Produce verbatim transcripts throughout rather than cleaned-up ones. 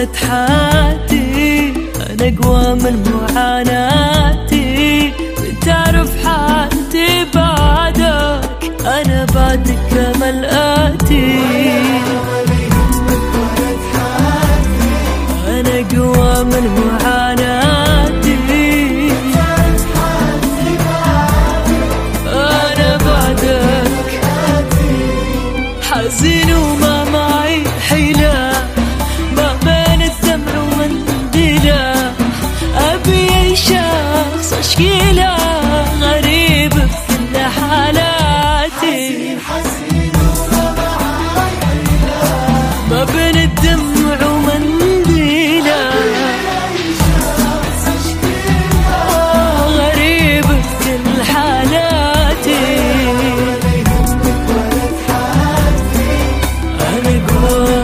ولد حياتي، أنا أقوى من معاناتي، بتعرف حالتي بعدك، أنا بعدك كمل آتي. أنا أقوى من معاناتي، أنا بعدك حزين وما معي حيلة، ما بين الدمع ومنديلة، أبي أي شخص أشكيله، غريب بكل حالاتي، ما بين الدمع ومنديلة، غريب بكل حالاتي. أنا قوى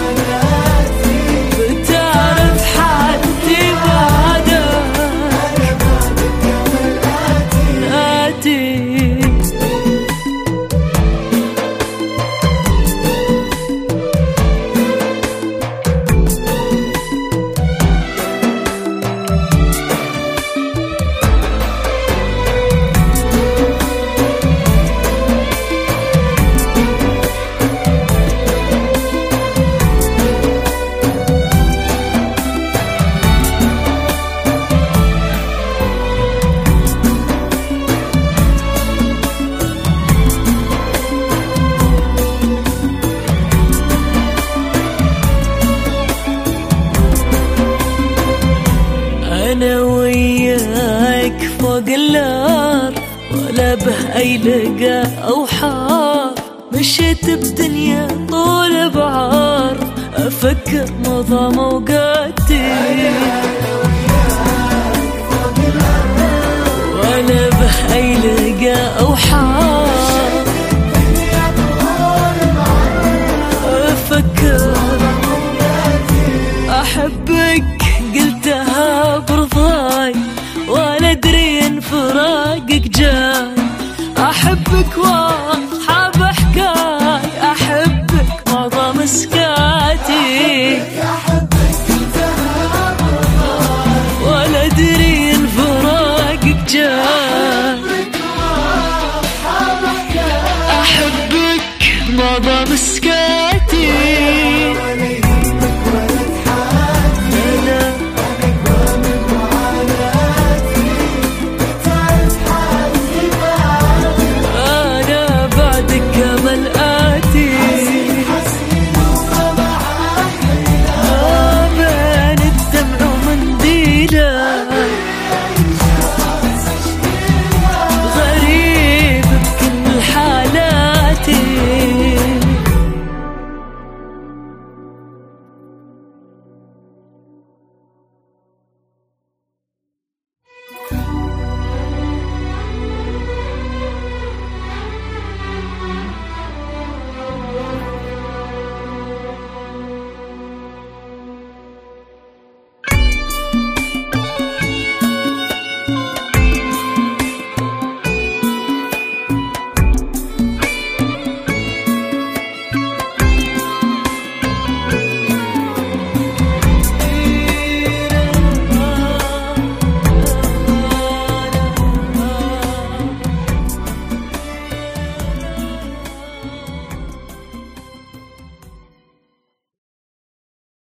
بتعرف حالتي بعدك آتي. أنا وياك فوق الأرض، ولا به أي لقى أو حار، مشيت بدنيا طول بعرض، أفكر مضى موقاتي، ولا به أي لقى أو حار، أفكر أحبك قلتها برضاي، ولا أدري إن فراقك جاي، أحبك